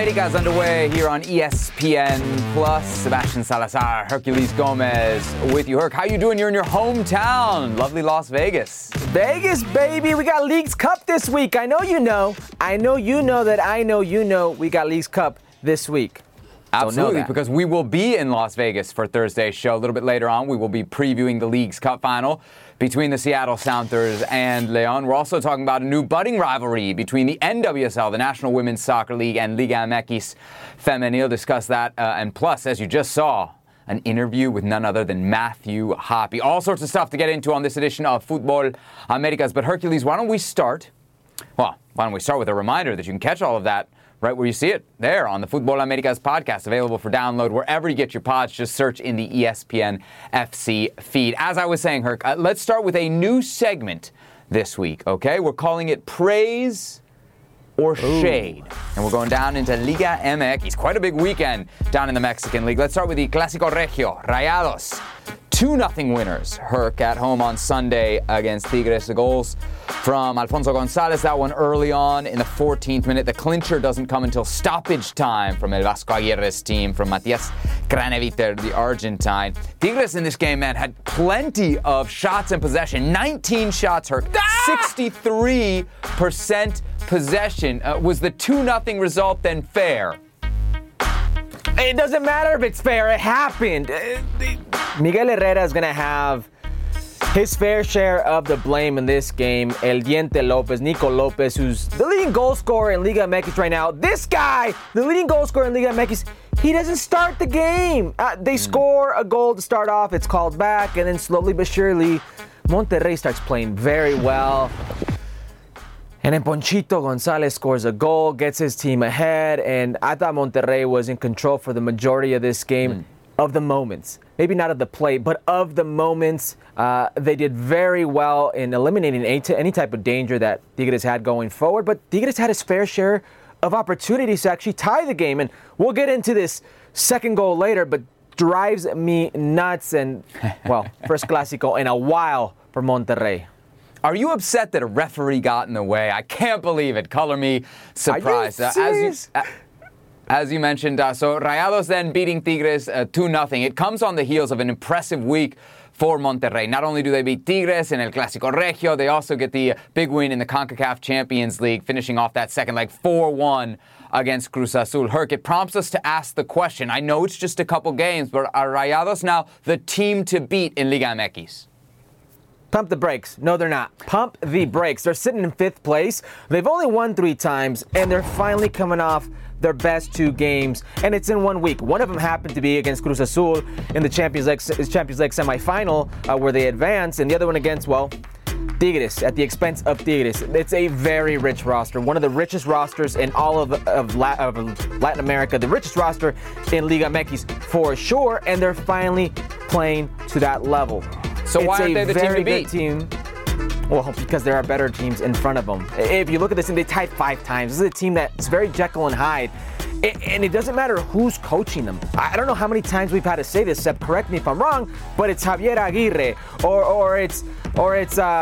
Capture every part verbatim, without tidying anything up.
America is underway here on E S P N Plus. Sebastian Salazar, Herculez Gomez with you. Herc, how you doing? You're in your hometown, lovely Las Vegas. Vegas, baby. We got Leagues Cup this week. I know you know. I know you know that I know you know we got Leagues Cup this week. Absolutely, because we will be in Las Vegas for Thursday's show. A little bit later on, we will be previewing the Leagues Cup final between the Seattle Sounders and León. We're also talking about a new budding rivalry between the N W S L, the National Women's Soccer League, and Liga M X Femenil. Discuss that. Uh, and plus, as you just saw, an interview with none other than Matthew Hoppe. All sorts of stuff to get into on this edition of Futbol Americas. But Herculez, why don't we start? Well, why don't we start with a reminder that you can catch all of that right where you see it, there on the Futbol Americas podcast, available for download wherever you get your pods. Just search in the E S P N F C feed. As I was saying, Herc, uh, let's start with a new segment this week, okay? We're calling it Praise or Shade. Ooh. And we're going down into Liga M X. Quite a big weekend down in the Mexican League. Let's start with the Clásico Regio, Rayados. two nothing winners, Herc, at home on Sunday against Tigres. The goals from Alfonso Gonzalez, that one early on in the fourteenth minute. The clincher doesn't come until stoppage time from El Vasco Aguirre's team, from Matias Craneviter, the Argentine. Tigres in this game, man, had plenty of shots in possession. nineteen shots, Herc. Ah! sixty-three percent possession. Uh, was the two nothing result then fair? It doesn't matter if it's fair. It happened. Miguel Herrera is going to have his fair share of the blame in this game. El Diente Lopez, Nico Lopez, who's the leading goal scorer in Liga M X right now. This guy, the leading goal scorer in Liga M X, he doesn't start the game. Uh, they mm. score a goal to start off. It's called back. And then slowly but surely, Monterrey starts playing very well. And then Ponchito Gonzalez scores a goal, gets his team ahead, and I thought Monterrey was in control for the majority of this game, mm. of the moments. Maybe not of the play, but of the moments. Uh, they did very well in eliminating any, t- any type of danger that Tigres had going forward, but Tigres had his fair share of opportunities to actually tie the game, and we'll get into this second goal later, but drives me nuts, and, well, first Clásico in a while for Monterrey. Are you upset that a referee got in the way? I can't believe it. Color me surprised. Are you serious? Uh, as, you, uh, as you mentioned, uh, so Rayados then beating Tigres uh, two nothing. It comes on the heels of an impressive week for Monterrey. Not only do they beat Tigres in El Clásico Regio, they also get the big win in the CONCACAF Champions League, finishing off that second leg four one against Cruz Azul. Herc, it prompts us to ask the question. I know it's just a couple games, but are Rayados now the team to beat in Liga M X? Pump the brakes. No, they're not. Pump the brakes. They're sitting in fifth place. They've only won three times, and they're finally coming off their best two games, and it's in one week. One of them happened to be against Cruz Azul in the Champions League, Champions League semifinal, uh, where they advanced, and the other one against, well, Tigres, at the expense of Tigres. It's a very rich roster, one of the richest rosters in all of, of, La- of Latin America, the richest roster in Liga M X for sure, and they're finally playing to that level. So it's why aren't they the team to beat? Team. Well, because there are better teams in front of them. If you look at this team, they tied five times. This is a team that's very Jekyll and Hyde. And it doesn't matter who's coaching them. I don't know how many times we've had to say this, Seb, correct me if I'm wrong, but it's Javier Aguirre, or or it's or it's uh,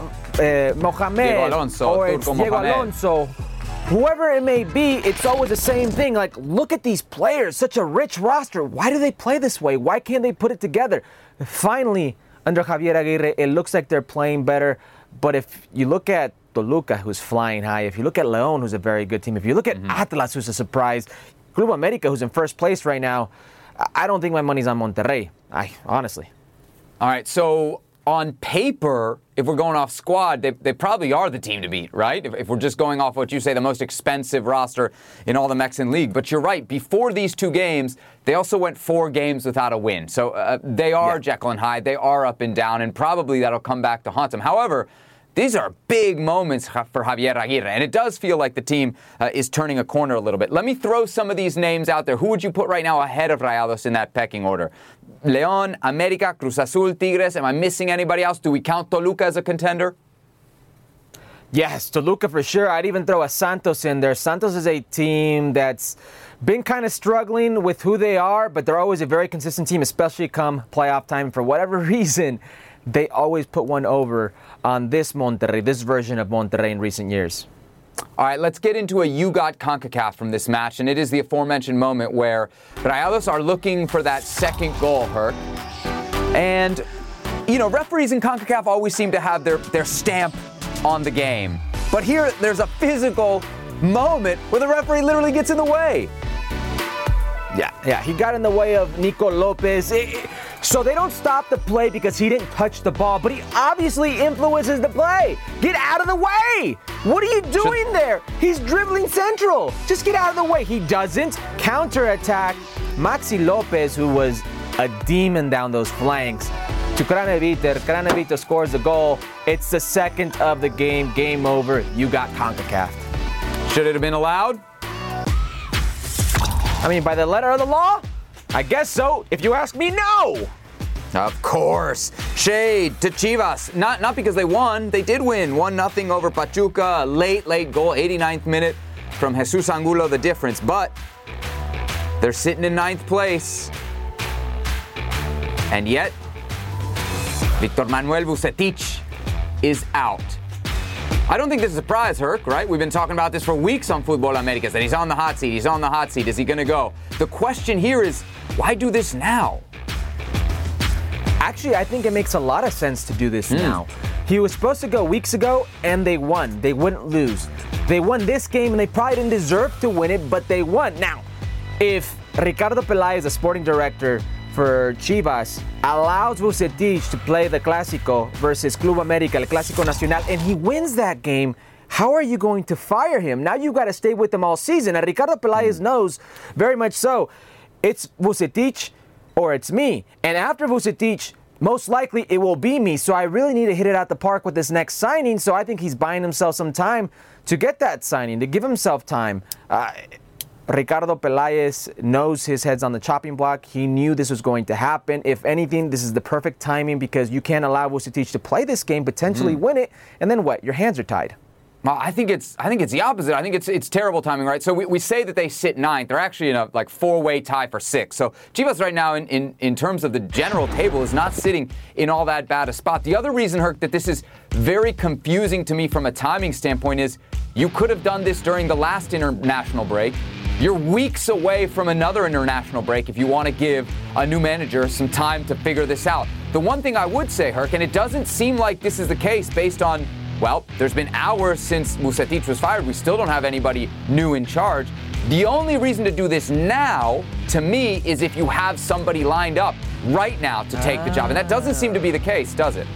uh, Mohamed, Diego Alonso, or it's Diego Mohamed. Alonso. Whoever it may be, it's always the same thing. Like, look at these players, such a rich roster. Why do they play this way? Why can't they put it together? Finally, under Javier Aguirre, it looks like they're playing better. But if you look at Toluca, who's flying high, if you look at León, who's a very good team, if you look at mm-hmm. Atlas, who's a surprise, Club América, who's in first place right now, I don't think my money's on Monterrey, I honestly. All right, so on paper, if we're going off squad, they, they probably are the team to beat, right? If, if we're just going off what you say, the most expensive roster in all the Mexican League. But you're right, before these two games, they also went four games without a win. So uh, they are yeah. Jekyll and Hyde, they are up and down, and probably that'll come back to haunt them. However, these are big moments for Javier Aguirre, and it does feel like the team uh, is turning a corner a little bit. Let me throw some of these names out there. Who would you put right now ahead of Rayados in that pecking order? León, América, Cruz Azul, Tigres. Am I missing anybody else? Do we count Toluca as a contender? Yes, Toluca for sure. I'd even throw a Santos in there. Santos is a team that's been kind of struggling with who they are, but they're always a very consistent team, especially come playoff time. For whatever reason, they always put one over on this Monterrey, this version of Monterrey in recent years. All right, let's get into a You Got CONCACAF from this match, and it is the aforementioned moment where Rayados are looking for that second goal, Herc. And, you know, referees in CONCACAF always seem to have their, their stamp on the game. But here, there's a physical moment where the referee literally gets in the way. Yeah, yeah, he got in the way of Nico Lopez. It, it, so they don't stop the play because he didn't touch the ball, but he obviously influences the play. Get out of the way. What are you doing Should... there? He's dribbling central. Just get out of the way. He doesn't. Counterattack. Maxi Lopez, who was a demon down those flanks, to Craneviter. Craneviter scores the goal. It's the second of the game. Game over. You got CONCACAF. Should it have been allowed? I mean, by the letter of the law? I guess so. If you ask me, no. Of course. Shade to Chivas. Not not because they won. They did win. one nothing over Pachuca. Late, late goal. eighty-ninth minute from Jesus Angulo, the difference. But they're sitting in ninth place. And yet, Victor Manuel Vucetich is out. I don't think this is a surprise, Herc, right? We've been talking about this for weeks on Futbol Americas, that he's on the hot seat, he's on the hot seat. Is he going to go? The question here is, why do this now? Actually, I think it makes a lot of sense to do this mm. now. He was supposed to go weeks ago, and they won. They wouldn't lose. They won this game, and they probably didn't deserve to win it, but they won. Now, if Ricardo Peláez, the sporting director for Chivas, allows Vucetich to play the Clásico versus Club América, el Clásico Nacional, and he wins that game, how are you going to fire him? Now you got to stay with him all season. And Ricardo Peláez mm. knows very much so. It's Vucetich or it's me. And after Vucetich, most likely it will be me. So I really need to hit it out the park with this next signing. So I think he's buying himself some time to get that signing, to give himself time. Uh, Ricardo Peláez knows his head's on the chopping block. He knew this was going to happen. If anything, this is the perfect timing because you can't allow Vucetich to play this game, potentially mm. win it, and then what? Your hands are tied. Well, I think it's I think it's the opposite. I think it's it's terrible timing, right? So we, we say that they sit ninth. They're actually in a like four-way tie for sixth. So Chivas right now, in, in, in terms of the general table, is not sitting in all that bad a spot. The other reason, Herc, that this is very confusing to me from a timing standpoint is you could have done this during the last international break. You're weeks away from another international break if you want to give a new manager some time to figure this out. The one thing I would say, Herc, and it doesn't seem like this is the case based on, well, there's been hours since Vucetich was fired. We still don't have anybody new in charge. The only reason to do this now, to me, is if you have somebody lined up right now to take the job. And that doesn't seem to be the case, does it?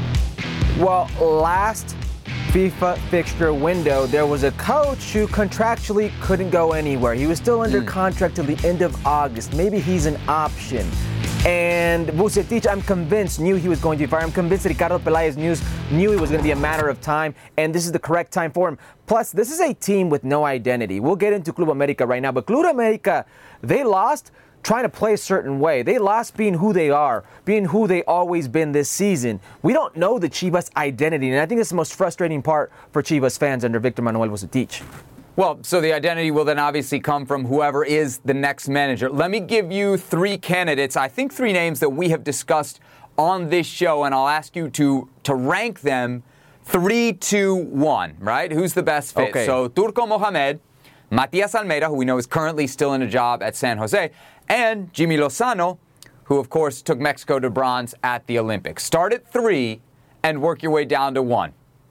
Well, last FIFA fixture window, there was a coach who contractually couldn't go anywhere. He was still under mm. contract till the end of August. Maybe he's an option. And Vucetich, I'm convinced, knew he was going to be fired. I'm convinced Ricardo Peláez knew, knew it was going to be a matter of time, and this is the correct time for him. Plus, this is a team with no identity. We'll get into Club América right now, but Club América, they lost trying to play a certain way. They lost being who they are, being who they always been this season. We don't know the Chivas identity, and I think that's the most frustrating part for Chivas fans under Victor Manuel Vucetich. Well, so the identity will then obviously come from whoever is the next manager. Let me give you three candidates, I think three names that we have discussed on this show, and I'll ask you to, to rank them three, two, one, right? Who's the best fit? Okay. So Turco Mohamed, Matias Almeida, who we know is currently still in a job at San Jose, and Jimmy Lozano, who, of course, took Mexico to bronze at the Olympics. Start at three and work your way down to one.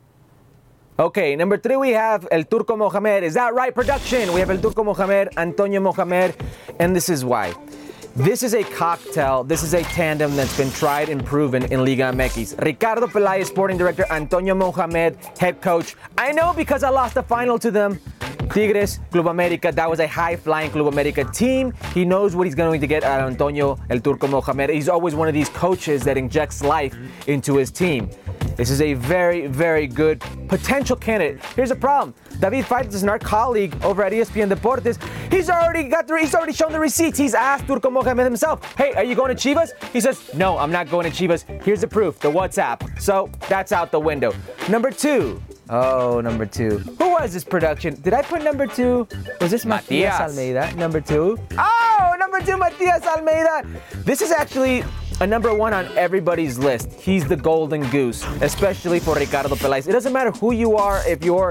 Okay, number three, we have El Turco Mohamed. Is that right, production? We have El Turco Mohamed, Antonio Mohamed, and this is why. This is a cocktail. This is a tandem that's been tried and proven in Liga M X. Ricardo Peláez, sporting director, Antonio Mohamed, head coach. I know because I lost the final to them. Tigres, Club América, that was a high-flying Club América team. He knows what he's going to get out of Antonio El Turco Mohamed. He's always one of these coaches that injects life into his team. This is a very, very good potential candidate. Here's the problem. David Faitelson, our colleague over at E S P N Deportes, he's already got the, he's already shown the receipts. He's asked Turco Mohamed himself, hey, are you going to Chivas? He says, no, I'm not going to Chivas. Here's the proof, the WhatsApp. So that's out the window. Number two. Oh, number two. Who was this production? Did I put number two? Was this Matias, Matias Almeida? Number two? Oh, number two, Matias Almeida. This is actually a number one on everybody's list. He's the golden goose, especially for Ricardo Peláez. It doesn't matter who you are, if you're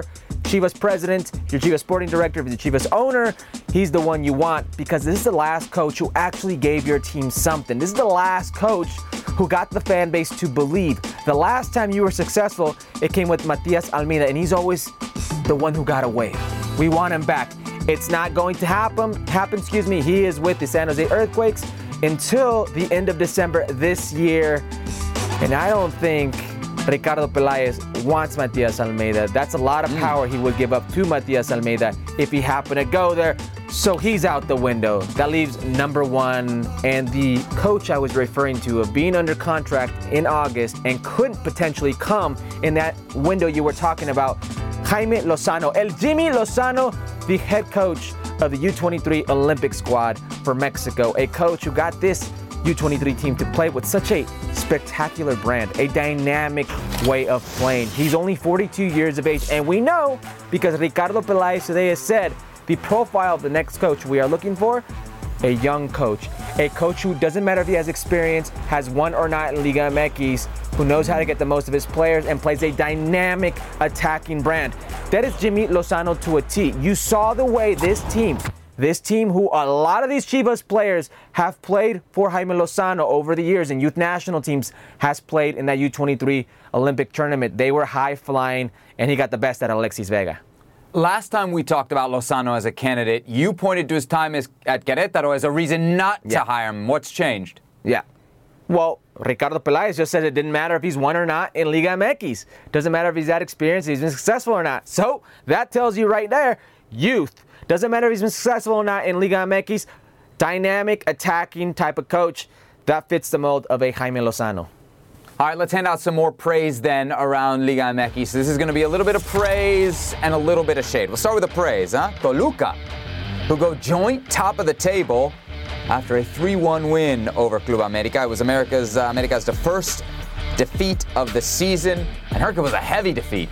Chivas president, your Chivas sporting director, if you're the Chivas owner, he's the one you want because this is the last coach who actually gave your team something. This is the last coach who got the fan base to believe. The last time you were successful, it came with Matias Almeyda, and he's always the one who got away. We want him back. It's not going to happen. Happen, excuse me. He is with the San Jose Earthquakes until the end of December this year, and I don't think Ricardo Peláez wants Matias Almeyda. That's a lot of power he would give up to Matias Almeyda if he happened to go there. So he's out the window. That leaves number one. And the coach I was referring to of being under contract in August and couldn't potentially come in that window you were talking about, Jaime Lozano. El Jimmy Lozano, the head coach of the U twenty-three Olympic squad for Mexico. A coach who got this U twenty-three team to play with such a spectacular brand, a dynamic way of playing. He's only forty-two years of age, and we know because Ricardo Peláez today has said the profile of the next coach we are looking for, a young coach, a coach who doesn't matter if he has experience, has won or not in Liga M X, who knows how to get the most of his players and plays a dynamic attacking brand. That is Jimmy Lozano to a T. You saw the way this team This team, who a lot of these Chivas players have played for Jaime Lozano over the years in youth national teams, has played in that U twenty-three Olympic tournament. They were high-flying, and he got the best out of Alexis Vega. Last time we talked about Lozano as a candidate, you pointed to his time as, at Querétaro as a reason not Yeah. to hire him. What's changed? Yeah. Well, Ricardo Peláez just said it didn't matter if he's won or not in Liga M X. Doesn't matter if he's had experience, he's been successful or not. So that tells you right there, youth. Doesn't matter if he's been successful or not in Liga M X. Dynamic, attacking type of coach. That fits the mold of a Jaime Lozano. All right, let's hand out some more praise then around Liga M X. This is going to be a little bit of praise and a little bit of shade. We'll start with the praise, huh? Toluca, who go joint top of the table after a three one win over Club América. It was America's uh, America's the first defeat of the season, and Herca was a heavy defeat.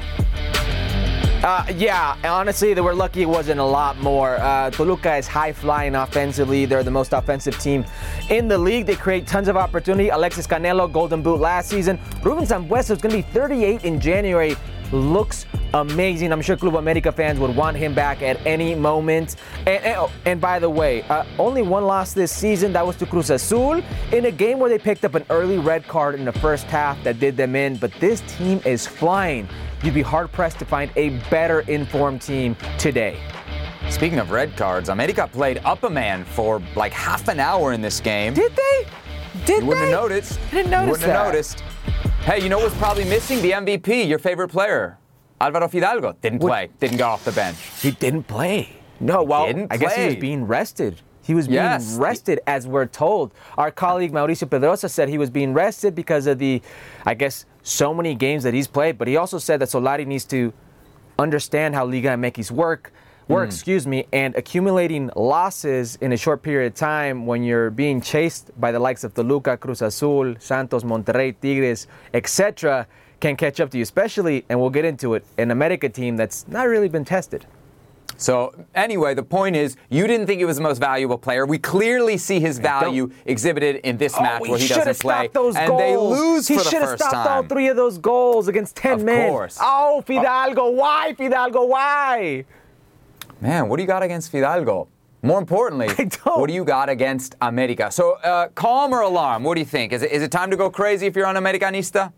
Uh, yeah, honestly, they were lucky it wasn't a lot more. Uh, Toluca is high-flying offensively. They're the most offensive team in the league. They create tons of opportunity. Alexis Canelo, Golden Boot last season. Ruben Sambueza is going to be thirty-eight in January. Looks amazing. I'm sure Club America fans would want him back at any moment. And, and, oh, and by the way, uh, only one loss this season. That was to Cruz Azul in a game where they picked up an early red card in the first half that did them in. But this team is flying. You'd be hard-pressed to find a better informed team today. Speaking of red cards, America played up a man for like half an hour in this game. Did they? Did You wouldn't they? have noticed. I didn't notice You wouldn't that. have noticed. Hey, you know what's probably missing? The M V P, your favorite player. Alvaro Fidalgo didn't What? play, didn't go off the bench. He didn't play. No, well, didn't I guess he was play. being rested. He was being Yes. rested, as we're told. Our colleague Mauricio Pedrosa said he was being rested because of the, I guess, so many games that he's played. But he also said that Solari needs to understand how Liga M X work, work, Mm. excuse me, and accumulating losses in a short period of time when you're being chased by the likes of Toluca, Cruz Azul, Santos, Monterrey, Tigres, et cetera, can catch up to you, especially, and we'll get into it, an America team that's not really been tested. So anyway, the point is, you didn't think he was the most valuable player. We clearly see his value exhibited in this match Oh, where he doesn't play, those and goals. they lose he for the should have first stopped all time. three of those goals against ten Of men. course. Oh, Fidalgo, why, Fidalgo, why? Man, what do you got against Fidalgo? More importantly, I don't. what do you got against America? So, uh, calm or alarm? What do you think? Is it, is it time to go crazy if you're an Americanista?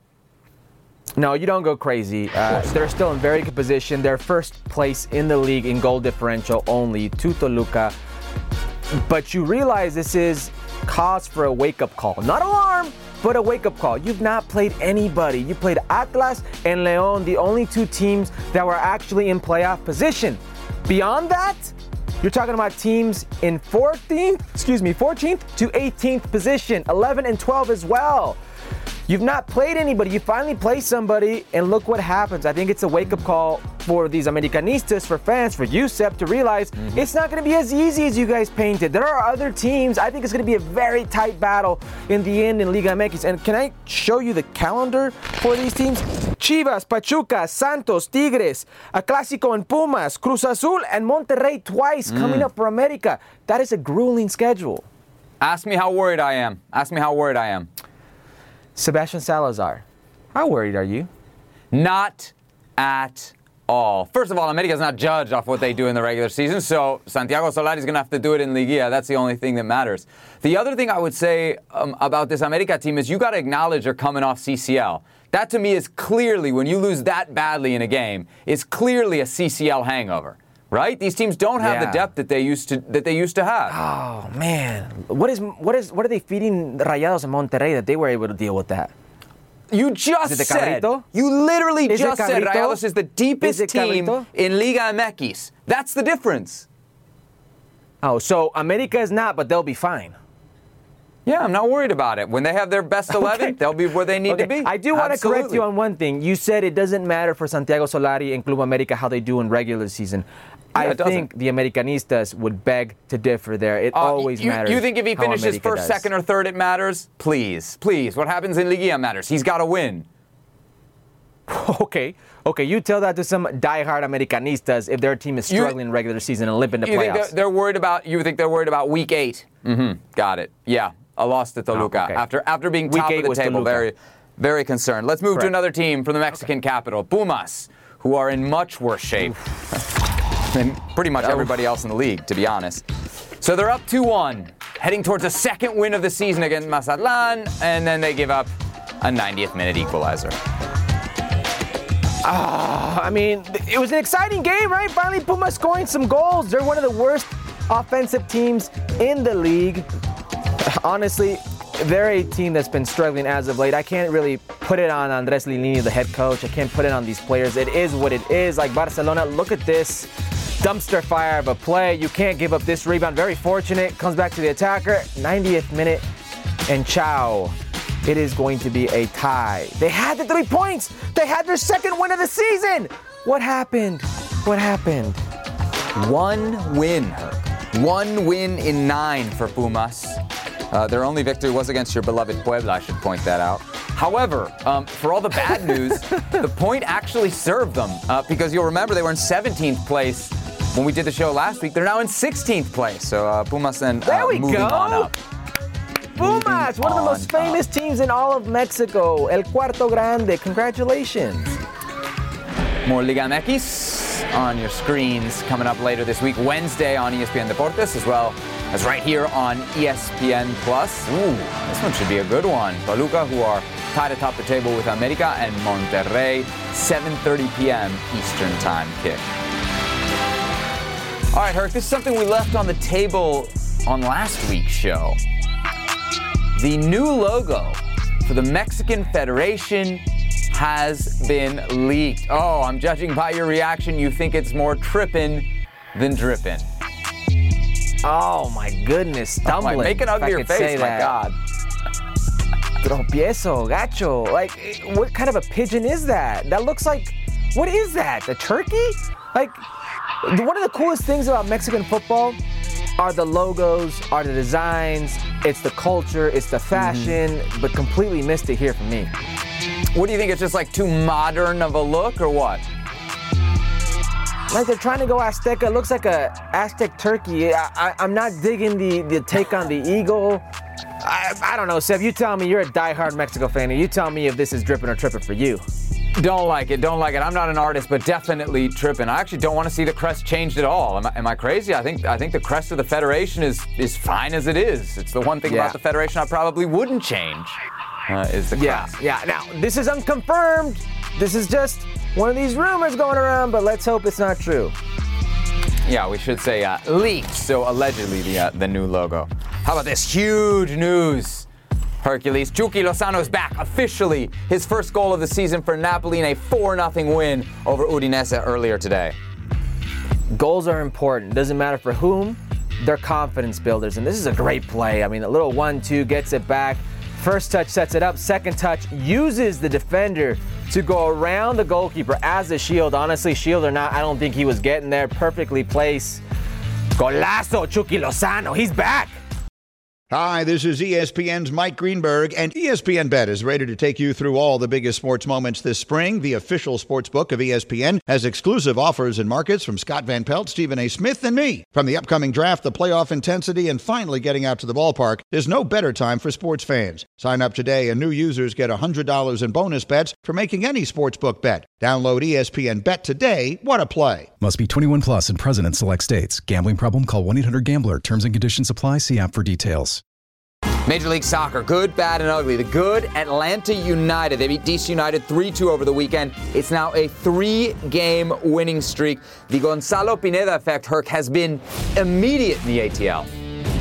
No, you don't go crazy. Uh, they're still in very good position. They're first place in the league in goal differential only to Toluca. But you realize this is cause for a wake-up call. Not alarm, but a wake-up call. You've not played anybody. You played Atlas and León, the only two teams that were actually in playoff position. Beyond that, you're talking about teams in fourteenth, excuse me, fourteenth to eighteenth position, eleven and twelve as well. You've not played anybody. You finally play somebody, and look what happens. I think it's a wake-up call for these Americanistas, for fans, for you, Sep, to realize mm-hmm. it's not going to be as easy as you guys painted. There are other teams. I think it's going to be a very tight battle in the end in Liga M X. And can I show you the calendar for these teams? Chivas, Pachuca, Santos, Tigres, a Clásico en Pumas, Cruz Azul, and Monterrey twice mm. coming up for America. That is a grueling schedule. Ask me how worried I am. Ask me how worried I am. Sebastian Salazar, how worried are you? Not at all. First of all, America's not judged off what they do in the regular season, so Santiago Solari's going to have to do it in Liguilla. That's the only thing that matters. The other thing I would say um, about this America team is you got to acknowledge they're coming off C C L. That to me is clearly, when you lose that badly in a game, is clearly a C C L hangover. Right? These teams don't have Yeah. the depth that they used to that they used to have. Oh man, what is what is what are they feeding Rayados in Monterrey that they were able to deal with that? You just Is it said, Cabrito? you literally Is it just said Cabrito? Rayados is the deepest Is it team Cabrito? in Liga M X. That's the difference. Oh, so America is not, but they'll be fine. Yeah, I'm not worried about it. When they have their best eleven, Okay. they'll be where they need Okay, to be. I do want to correct Absolutely. you on one thing. You said it doesn't matter for Santiago Solari and Club America how they do in regular season. I it doesn't. think the Americanistas would beg to differ there. It Uh, always you, matters. You think if he how finishes America first, does. second, or third, it matters? Please, please. What happens in Liguilla matters. He's got to win. Okay, okay. You tell that to some diehard Americanistas if their team is You- struggling in regular season and limping to You think playoffs. they're, they're worried about? You think they're worried about week eight? Mm-hmm. Got it. Yeah, a loss to Toluca Oh, okay. after after being Week top eight of the was table. Toluca. Very, very concerned. Let's move to Correct. another team from the Mexican capital, Pumas, who are in much worse shape than pretty much everybody else in the league, to be honest. So they're up two one, heading towards a second win of the season against Mazatlan, and then they give up a ninetieth minute equalizer. I mean, it was an exciting game, right? Finally, Pumas scoring some goals. They're one of the worst offensive teams in the league. Honestly, they're a team that's been struggling as of late. I can't really put it on Andres Lilini, the head coach. I can't put it on these players. It is what it is. Like Barcelona, look at this dumpster fire of a play. You can't give up this rebound. Very fortunate. Comes back to the attacker. ninetieth minute, and ciao. It is going to be a tie. They had the three points. They had their second win of the season. What happened? What happened? One win. One win in nine for Pumas. Uh, their only victory was against your beloved Puebla, I should point that out. However, um, for all the bad news, the point actually served them uh, because you'll remember they were in seventeenth place when we did the show last week. They're now in sixteenth place. So uh, Pumas then uh, There we moving go. on up. Pumas, one of the most on famous teams in all of Mexico. El Cuarto Grande. Congratulations. More Liga M X on your screens coming up later this week, Wednesday on E S P N Deportes, as well as right here on E S P N Plus. Ooh, this one should be a good one. Toluca, who are tied atop the table with America, and Monterrey, seven thirty p.m. Eastern Time kick. All right, Herc, this is something we left on the table on last week's show. The new logo for the Mexican Federation has been leaked. Oh, I'm judging by your reaction. You think it's more trippin' than drippin'. Oh my goodness, stumbling. Oh, make an if I uglier could face, say my that. God. Tropiezo, gacho. Like, what kind of a pigeon is that? That looks like, what is that? A turkey? Like, one of the coolest things about Mexican football are the logos, are the designs, it's the culture, it's the fashion, mm-hmm. but completely missed it here for me. What do you think? It's just like too modern of a look, or what? Like they're trying to go Azteca. It looks like a Aztec turkey. I, I, I'm not digging the, the take on the eagle. I, I don't know, Seb. You tell me. You're a diehard Mexico fan, and you tell me if this is dripping or tripping for you. Don't like it, don't like it. I'm not an artist, but definitely tripping. I actually don't want to see the crest changed at all. Am I, am I crazy? I think I think the crest of the Federation is is fine as it is. It's the one thing Yeah. about the Federation I probably wouldn't change, uh, is the Yeah, crest. yeah. Now, this is unconfirmed. This is just one of these rumors going around, but let's hope it's not true. Yeah, we should say uh, leaked, so allegedly the uh, the new logo. How about this huge news? Hercules, Chucky Lozano is back officially. His first goal of the season for Napoli in a four nothing win over Udinese earlier today. Goals are important. Doesn't matter for whom. They're confidence builders, and this is a great play. I mean, a little one two gets it back. First touch sets it up. Second touch uses the defender to go around the goalkeeper as a shield. Honestly, shield or not, I don't think he was getting there. Perfectly placed. Golazo, Chucky Lozano. He's back. Hi, this is E S P N's Mike Greenberg, and E S P N Bet is ready to take you through all the biggest sports moments this spring. The official sports book of E S P N has exclusive offers and markets from Scott Van Pelt, Stephen A. Smith, and me. From the upcoming draft, the playoff intensity, and finally getting out to the ballpark, there's no better time for sports fans. Sign up today, and new users get one hundred dollars in bonus bets for making any sportsbook bet. Download E S P N Bet today. What a play. Must be twenty-one plus and present in select states. Gambling problem? Call one eight hundred gambler. Terms and conditions apply. See app for details. Major League Soccer, good, bad, and ugly. The good, Atlanta United. They beat D C United three two over the weekend. It's now a three-game winning streak. The Gonzalo Pineda effect, Herc, has been immediate in the A T L.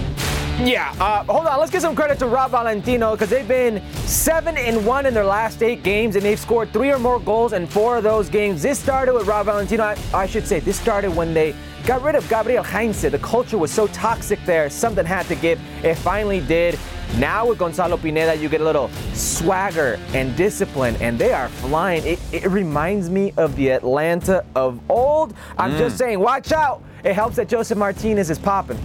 Yeah, uh, hold on. Let's give some credit to Rob Valentino because they've been seven and one in their last eight games, and they've scored three or more goals in four of those games. This started with Rob Valentino. I, I should say this started when they got rid of Gabriel Heinze. The culture was so toxic there. Something had to give. It finally did. Now with Gonzalo Pineda, you get a little swagger and discipline, and they are flying. It, it reminds me of the Atlanta of old. I'm mm. just saying, watch out. It helps that Joseph Martinez is popping.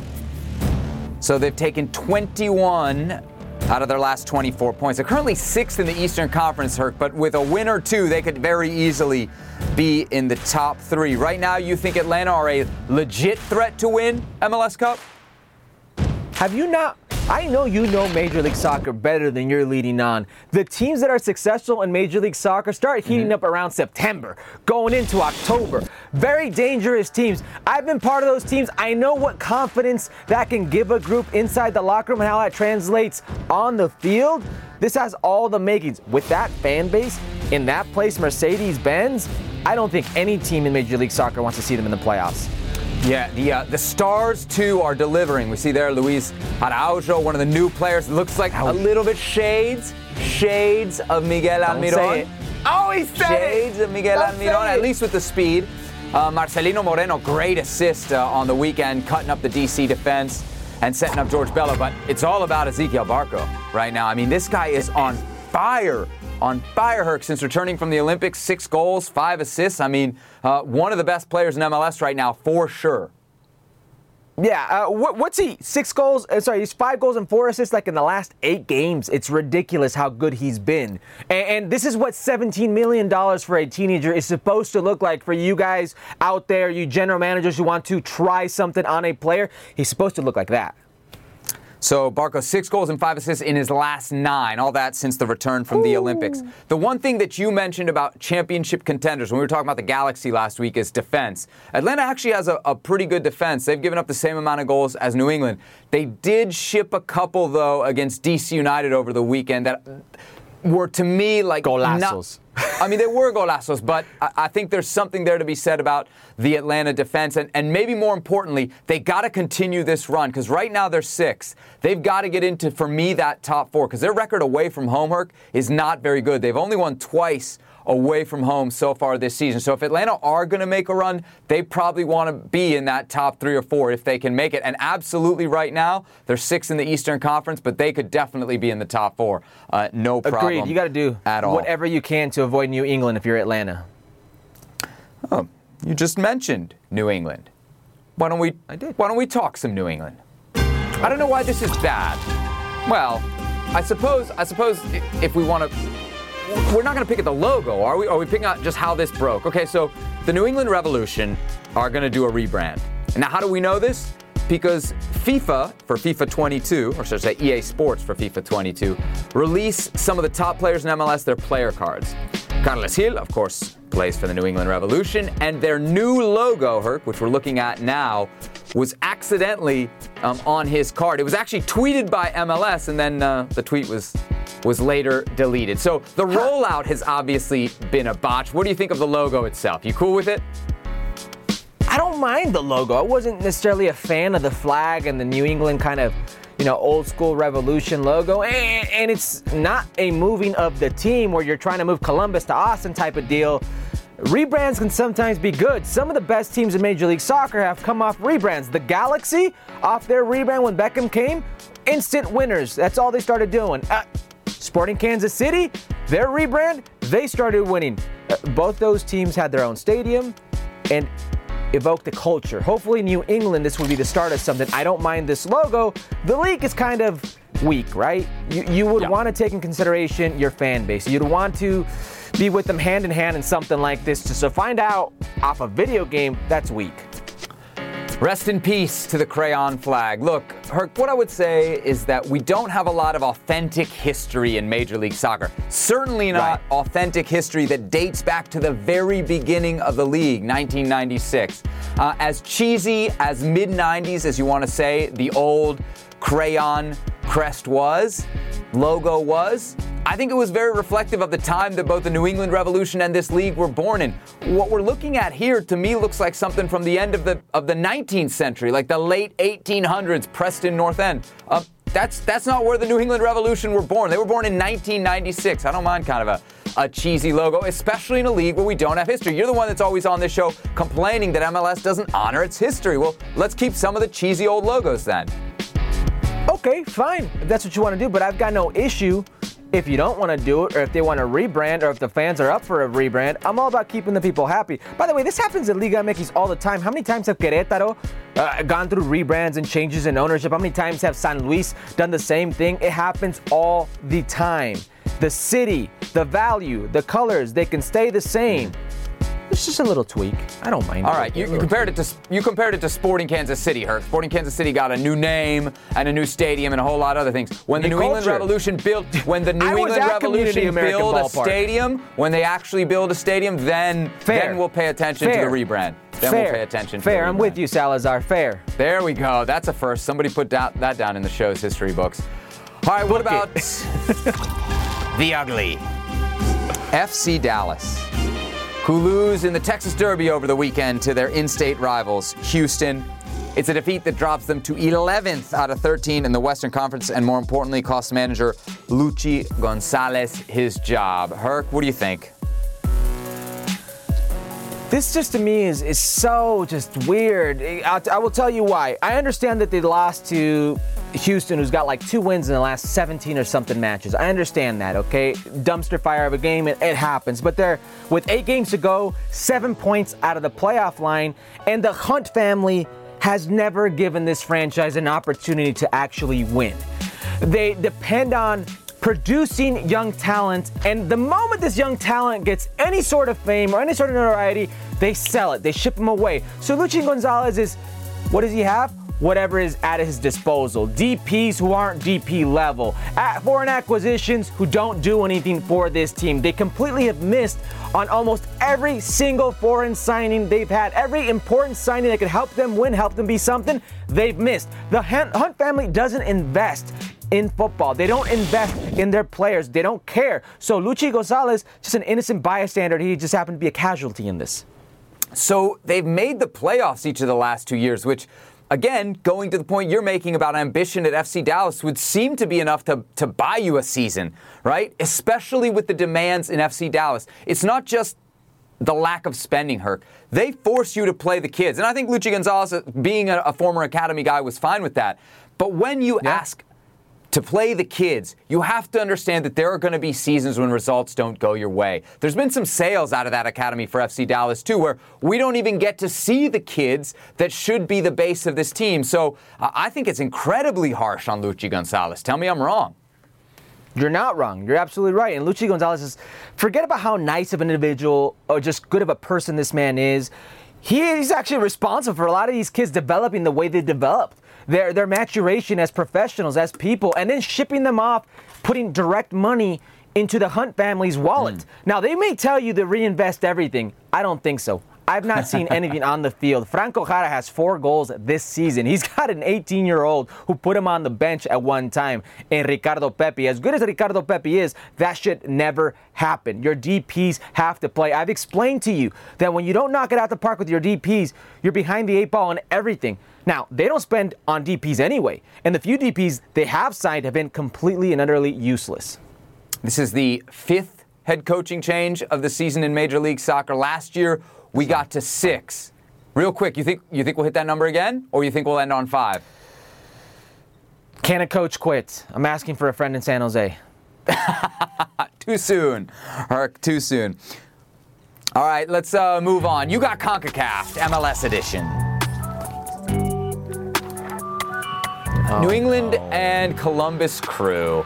So they've taken twenty-one out of their last twenty-four points. They're currently sixth in the Eastern Conference, Herc, but with a win or two, they could very easily be in the top three. Right now, you think Atlanta are a legit threat to win M L S Cup? Have you not? I know you know Major League Soccer better than you're leading on. The teams that are successful in Major League Soccer start heating mm-hmm. up around September, going into October. Very dangerous teams. I've been part of those teams. I know what confidence that can give a group inside the locker room and how that translates on the field. This has all the makings. With that fan base, in that place, Mercedes-Benz, I don't think any team in Major League Soccer wants to see them in the playoffs. Yeah, the uh, the Stars, too, are delivering. We see there Luis Araujo, one of the new players. Looks like Ouch. a little bit shades, shades of Miguel Don't Almiron. Say it. Oh, he said Shades it. of Miguel Don't Almiron, at least with the speed. Uh, Marcelino Moreno, great assist uh, on the weekend, cutting up the D C defense and setting up George Bello. But it's all about Ezequiel Barco right now. I mean, this guy is on fire. On fire, Herc, since returning from the Olympics. Six goals, five assists. I mean, uh, one of the best players in M L S right now, for sure. Yeah, uh, what, what's he? Six goals? Uh, sorry, he's five goals and four assists like in the last eight games. It's ridiculous how good he's been. And, and this is what seventeen million dollars for a teenager is supposed to look like for you guys out there, you general managers who want to try something on a player. He's supposed to look like that. So Barco, six goals and five assists in his last nine. All that since the return from Ooh. the Olympics. The one thing that you mentioned about championship contenders when we were talking about the Galaxy last week is defense. Atlanta actually has a, a pretty good defense. They've given up the same amount of goals as New England. They did ship a couple, though, against D C United over the weekend that were, to me, like... Golazos. Not, I mean, they were golazos, but I, I think there's something there to be said about the Atlanta defense. And, and maybe more importantly, they got to continue this run because right now they're sixth. They've got to get into, for me, that top four because their record away from home, Herc, is not very good. They've only won twice away from home so far this season. So if Atlanta are going to make a run, they probably want to be in that top three or four if they can make it. And absolutely right now, they're sixth in the Eastern Conference, but they could definitely be in the top four. Uh, no problem. Agreed. You got to do at all. whatever you can to avoid New England if you're Atlanta. Oh, you just mentioned New England. Why don't we? I did. Why don't we talk some New England? I don't know why this is bad. Well, I suppose. I suppose if we want to. We're not going to pick at the logo, are we? Are we picking out just how this broke? Okay, so the New England Revolution are going to do a rebrand. Now, how do we know this? Because FIFA, for FIFA twenty-two, or should I say E A Sports for FIFA twenty-two, released some of the top players in M L S their player cards. Carles Gil, of course, plays for the New England Revolution, and their new logo, Herc, which we're looking at now, was accidentally um, on his card. It was actually tweeted by M L S, and then uh, the tweet was was later deleted. So the rollout has obviously been a botch. What do you think of the logo itself? You cool with it? I don't mind the logo. I wasn't necessarily a fan of the flag and the New England kind of, you know, old school Revolution logo. And, and it's not a moving of the team where you're trying to move Columbus to Austin type of deal. Rebrands can sometimes be good. Some of the best teams in Major League Soccer have come off rebrands. The Galaxy, off their rebrand when Beckham came, instant winners. That's all they started doing. Uh, Sporting Kansas City, their rebrand, they started winning. Uh, both those teams had their own stadium, and evoke the culture. Hopefully New England, this would be the start of something. I don't mind this logo. The league is kind of weak, right? You, you would yeah. want to take in consideration your fan base. You'd want to be with them hand in hand in something like this. Just to find out off a video game, that's weak. Rest in peace to the crayon flag. Look, Herc, what I would say is that we don't have a lot of authentic history in Major League Soccer. Certainly not right. authentic history that dates back to the very beginning of the league, nineteen ninety-six. Uh, as cheesy as mid nineties, as you want to say, the old crayon crest was, logo was, I think it was very reflective of the time that both the New England Revolution and this league were born in. What we're looking at here, to me, looks like something from the end of the of the nineteenth century, like the late eighteen hundreds, Preston North End. Uh, that's that's not where the New England Revolution were born. They were born in nineteen ninety-six. I don't mind kind of a, a cheesy logo, especially in a league where we don't have history. You're the one that's always on this show complaining that M L S doesn't honor its history. Well, let's keep some of the cheesy old logos then. Okay, fine, if that's what you want to do, but I've got no issue if you don't want to do it, or if they want to rebrand, or if the fans are up for a rebrand. I'm all about keeping the people happy. By the way, this happens in Liga M X all the time. How many times have Querétaro uh, gone through rebrands and changes in ownership? How many times have San Luis done the same thing? It happens all the time. The city, the value, the colors, they can stay the same. It's just a little tweak. I don't mind. All right, you, you compared it to you compared it to Sporting Kansas City, Herc. Sporting Kansas City got a new name and a new stadium and a whole lot of other things. When the New England Revolution built, when the New England Revolution build a stadium, when they actually build a stadium, then then we'll pay attention to the rebrand. Then we'll pay attention. Fair. To I'm with you, Salazar. Fair. There we go. That's a first. Somebody put that that down in the show's history books. All right, what about the ugly F C Dallas, who lose in the Texas Derby over the weekend to their in-state rivals, Houston. It's a defeat that drops them to eleventh out of thirteen in the Western Conference, and more importantly, costs manager Luchi Gonzalez his job. Herc, what do you think? This just to me is, is so just weird. I'll, I will tell you why. I understand that they lost to Houston, who's got like two wins in the last seventeen or something matches. I understand that, okay? Dumpster fire of a game, it, it happens. But they're, with eight games to go, seven points out of the playoff line, and the Hunt family has never given this franchise an opportunity to actually win. They depend on producing young talent, and the moment this young talent gets any sort of fame or any sort of notoriety, they sell it, they ship them away. So Luchi Gonzalez is, what does he have? Whatever is at his disposal. D Ps who aren't D P level. At foreign acquisitions who don't do anything for this team. They completely have missed on almost every single foreign signing they've had. Every important signing that could help them win, help them be something, they've missed. The Hunt family doesn't invest in football. They don't invest in their players. They don't care. So Luchi Gonzalez, just an innocent bystander. He just happened to be a casualty in this. So they've made the playoffs each of the last two years, which, again, going to the point you're making about ambition at F C Dallas, would seem to be enough to, to buy you a season, right? Especially with the demands in F C Dallas. It's not just the lack of spending, Herc. They force you to play the kids. And I think Luchi Gonzalez, being a, a former academy guy, was fine with that. But when you yeah. ask to play the kids, you have to understand that there are going to be seasons when results don't go your way. There's been some sales out of that academy for F C Dallas, too, where we don't even get to see the kids that should be the base of this team. So uh, I think it's incredibly harsh on Luchi Gonzalez. Tell me I'm wrong. You're not wrong. You're absolutely right. And Luchi Gonzalez is, forget about how nice of an individual or just good of a person this man is. He is actually responsible for a lot of these kids developing the way they developed. Their, their maturation as professionals, as people, and then shipping them off, putting direct money into the Hunt family's wallet. Mm. Now, they may tell you to reinvest everything. I don't think so. I've not seen anything on the field. Franco Jara has four goals this season. He's got an eighteen-year-old who put him on the bench at one time in Ricardo Pepi. As good as Ricardo Pepi is, that should never happen. Your D Ps have to play. I've explained to you that when you don't knock it out the park with your D Ps, you're behind the eight ball on everything. Now, they don't spend on D Ps anyway, and the few D Ps they have signed have been completely and utterly useless. This is the fifth head coaching change of the season in Major League Soccer. Last year, we got to six. Real quick, you think you think we'll hit that number again, or you think we'll end on five? Can a coach quit? I'm asking for a friend in San Jose. Too soon. Herc, too soon. All right, let's uh, move on. You got CONCACAF, M L S edition. Oh, New England no. and Columbus Crew.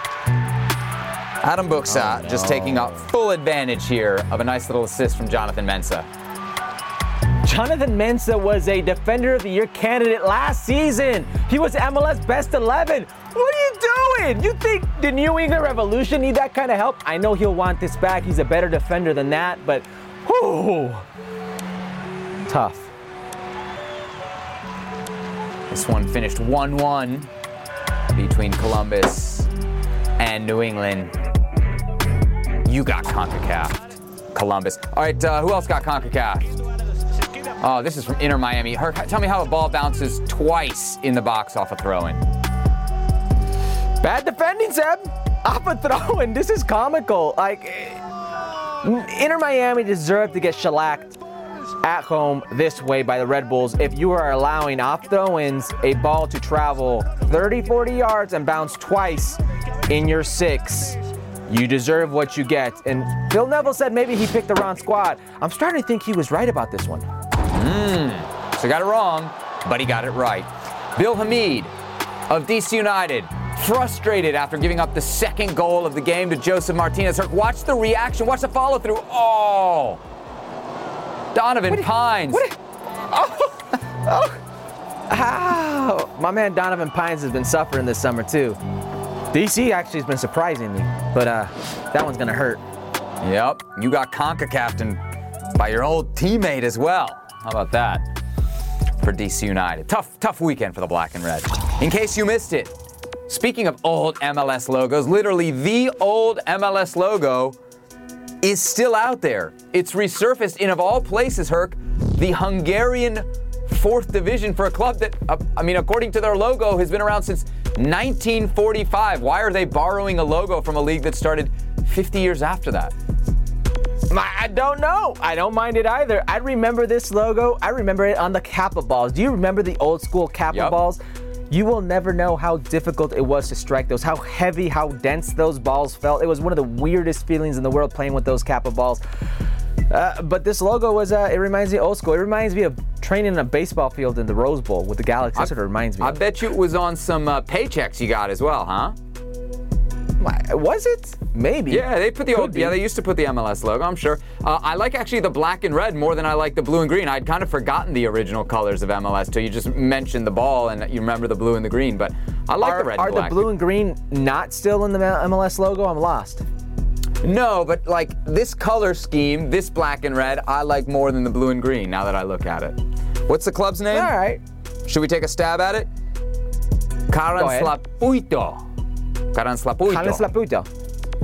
Adam Buksa oh, no. just taking up full advantage here of a nice little assist from Jonathan Mensah. Jonathan Mensah was a Defender of the Year candidate last season. He was M L S Best eleven. What are you doing? You think the New England Revolution need that kind of help? I know he'll want this back. He's a better defender than that, but whew, tough. This one finished one one between Columbus and New England. You got CONCACAF, Columbus. All right, uh, who else got CONCACAF? Oh, this is from Inter Miami. Herc, tell me how a ball bounces twice in the box off a throw-in. Bad defending, Seb. Off a throw-in. This is comical. Like, Inter Miami deserved to get shellacked at home this way by the Red Bulls if you are allowing off throw-ins a ball to travel thirty, forty yards and bounce twice in your six. You deserve what you get. And Phil Neville said maybe he picked the wrong squad. I'm starting to think he was right about this one. Mm. So he got it wrong, but he got it right. Bill Hamid of D C United, frustrated after giving up the second goal of the game to Joseph Martinez. Watch the reaction. Watch the follow-through. Oh! Donovan what Pines. What oh, oh. oh. My man Donovan Pines has been suffering this summer, too. D C actually has been surprising me, but uh, that one's going to hurt. Yep. You got CONCACAF'd by your old teammate as well. How about that for D C United? Tough, tough weekend for the Black and Red. In case you missed it, speaking of old M L S logos, literally the old M L S logo is still out there. It's resurfaced in, of all places, Herc, the Hungarian fourth division for a club that, uh, I mean, according to their logo, has been around since nineteen forty-five. Why are they borrowing a logo from a league that started fifty years after that? I don't know. I don't mind it either. I remember this logo. I remember it on the Kappa balls. Do you remember the old school Kappa yep. balls? You will never know how difficult it was to strike those, how heavy, how dense those balls felt. It was one of the weirdest feelings in the world playing with those Kappa balls. Uh, but this logo was, uh, it reminds me of old school. It reminds me of training in a baseball field in the Rose Bowl with the Galaxy. That's what it reminds me I of. bet you it was on some uh, paychecks you got as well, huh? Was it? Maybe. Yeah, they put the Could old, be. yeah, they used to put the M L S logo, I'm sure. Uh, I like actually the black and red more than I like the blue and green. I'd kind of forgotten the original colors of M L S till you just mentioned the ball and you remember the blue and the green, but I like are, the red and are black. Are the blue and green not still in the M L S logo? I'm lost. No, but like this color scheme, this black and red, I like more than the blue and green now that I look at it. What's the club's name? All right. Should we take a stab at it? Karanslapuito. Karanslapuito. Karanslapuito.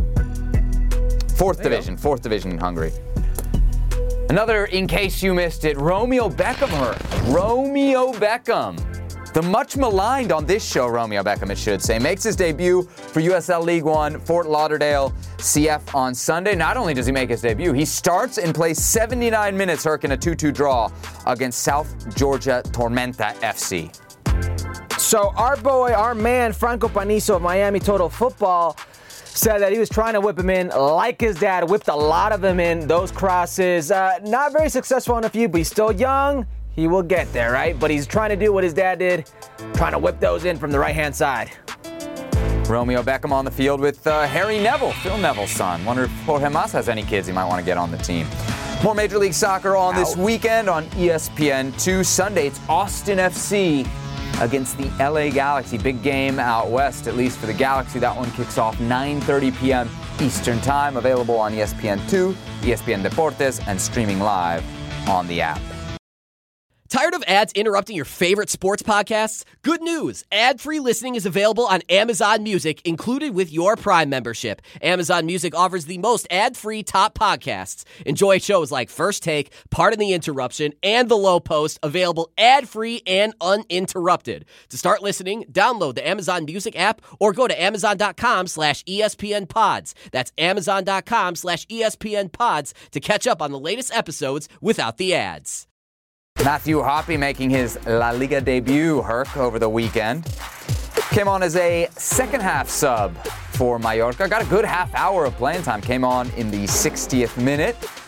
Fourth division, fourth division in Hungary. Another, in case you missed it, Romeo Beckham. Romeo Beckham. The much maligned on this show, Romeo Beckham, it should say, makes his debut for U S L League One, Fort Lauderdale C F on Sunday. Not only does he make his debut, he starts and plays seventy-nine minutes, Herc, in a two two draw against South Georgia Tormenta F C. So our boy, our man, Franco Panizo of Miami Total Football said that he was trying to whip him in like his dad whipped a lot of them in, those crosses. Uh, not very successful on a few, but he's still young. He will get there, right? But he's trying to do what his dad did, trying to whip those in from the right-hand side. Romeo Beckham on the field with uh, Harry Neville, Phil Neville's son. Wonder if Jorge Mas has any kids he might want to get on the team. More Major League Soccer on this weekend on E S P N two. Sunday, it's Austin F C against the L A Galaxy. Big game out west, at least for the Galaxy. That one kicks off nine thirty p.m. Eastern Time. Available on E S P N two, E S P N Deportes, and streaming live on the app. Tired of ads interrupting your favorite sports podcasts? Good news! Ad-free listening is available on Amazon Music, included with your Prime membership. Amazon Music offers the most ad-free top podcasts. Enjoy shows like First Take, Pardon the Interruption, and The Low Post, available ad-free and uninterrupted. To start listening, download the Amazon Music app or go to amazon.com slash ESPN pods. That's amazon.com slash ESPN pods to catch up on the latest episodes without the ads. Matthew Hoppe making his La Liga debut, Herc, over the weekend. Came on as a second-half sub for Mallorca. Got a good half hour of playing time. Came on in the sixtieth minute.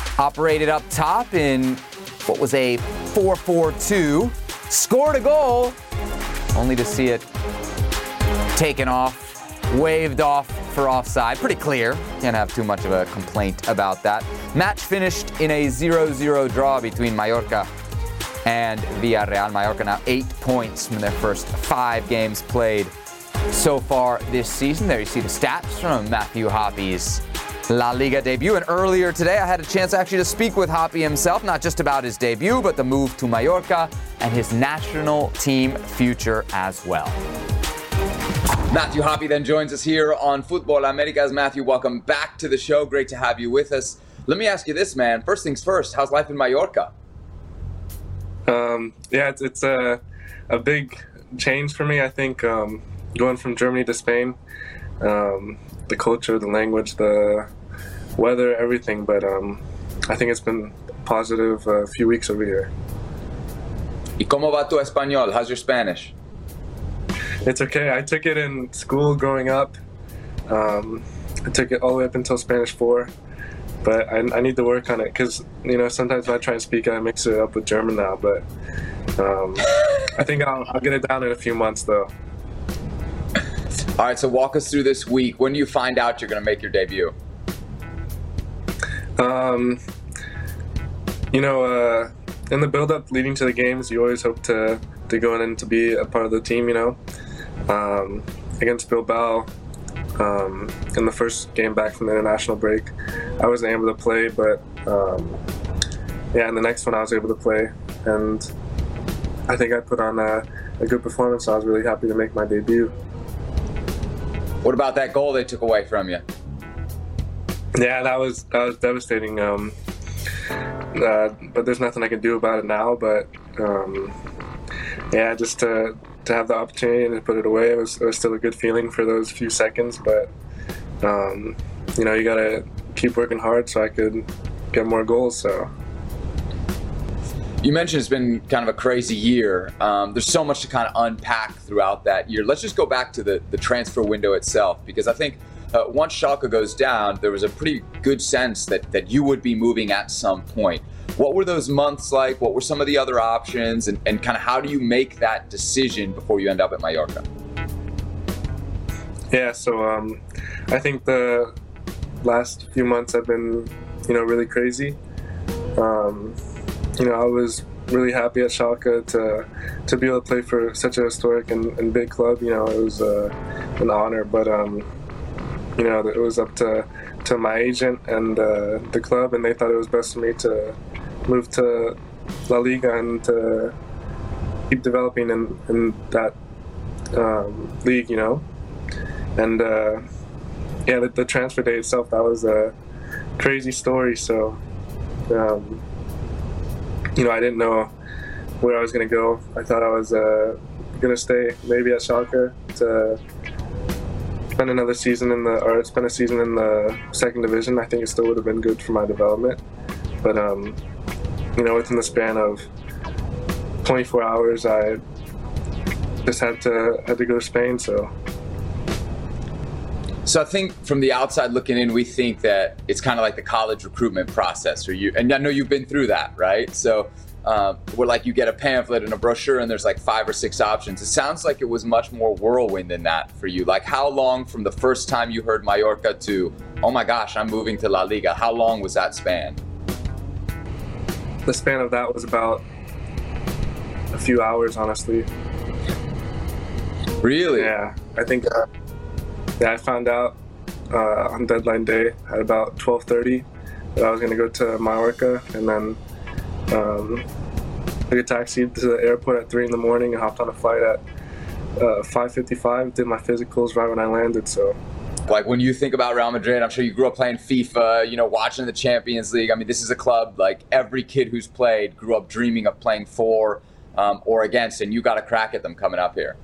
operated up top in what was a four four two, scored a goal, only to see it taken off, waved off for offside. Pretty clear. Can't have too much of a complaint about that. Match finished in a zero zero draw between Mallorca and Villarreal. Mallorca now eight points from their first five games played so far this season. There you see the stats from Matthew Hoppy's La Liga debut. And earlier today, I had a chance actually to speak with Hoppy himself, not just about his debut, but the move to Mallorca and his national team future as well. Matthew Hoppy then joins us here on Futbol Americas. Matthew, welcome back to the show. Great to have you with us. Let me ask you this, man. First things first, how's life in Mallorca? Um, yeah, it's, it's a, a big change for me, I think, um, going from Germany to Spain. Um, the culture, the language, the weather, everything. But um, I think it's been positive a few weeks over here. ¿Y cómo va tu español? How's your Spanish? It's okay. I took it in school growing up. Um, I took it all the way up until Spanish four. But I, I need to work on it because, you know, sometimes when I try and speak it, I mix it up with German now. But um, I think I'll, I'll get it down in a few months, though. All right, so walk us through this week. When do you find out you're going to make your debut? Um, you know, uh, in the build-up leading to the games, you always hope to, to go in and to be a part of the team, you know. Um, against Bilbao, um, in the first game back from the international break, I wasn't able to play, but um, yeah, in the next one I was able to play. And I think I put on a, a good performance, so I was really happy to make my debut. What about that goal they took away from you? Yeah, that was that was devastating. Um, uh, but there's nothing I can do about it now. But um, yeah, just to to have the opportunity to put it away, it was, it was still a good feeling for those few seconds. But um, you know, you gotta keep working hard so I could get more goals. So. You mentioned it's been kind of a crazy year. Um, there's so much to kind of unpack throughout that year. Let's just go back to the, the transfer window itself, because I think uh, once Schalke goes down, there was a pretty good sense that, that you would be moving at some point. What were those months like? What were some of the other options? And, and kind of how do you make that decision before you end up at Mallorca? Yeah, so um, I think the last few months have been, you know, really crazy. Um, You know, I was really happy at Schalke to to be able to play for such a historic and, and big club. You know, it was uh, an honor. But um, you know, it was up to to my agent and uh, the club, and they thought it was best for me to move to La Liga and to keep developing in, in that um, league. You know, and uh, yeah, the, the transfer day itself, that was a crazy story. So. Um, You know, I didn't know where I was going to go. I thought I was uh, going to stay maybe at Schalke to spend another season in the, or spend a season in the second division. I think it still would have been good for my development. But, um, you know, within the span of twenty-four hours, I just had to had to go to Spain. So. So I think from the outside looking in, we think that it's kind of like the college recruitment process, or you, and I know you've been through that, right? So uh, where like you get a pamphlet and a brochure and there's like five or six options. It sounds like it was much more whirlwind than that for you. Like how long from the first time you heard Mallorca to, oh my gosh, I'm moving to La Liga, how long was that span? The span of that was about a few hours, honestly. Really? Yeah, I think... Uh, Yeah, I found out uh, on deadline day at about twelve thirty that I was going to go to Mallorca, and then um, took a taxi to the airport at three in the morning and hopped on a flight at uh, five fifty-five, did my physicals right when I landed. So, like when you think about Real Madrid, I'm sure you grew up playing FIFA, you know, watching the Champions League. I mean, this is a club like every kid who's played grew up dreaming of playing for um, or against, and you got a crack at them coming up here.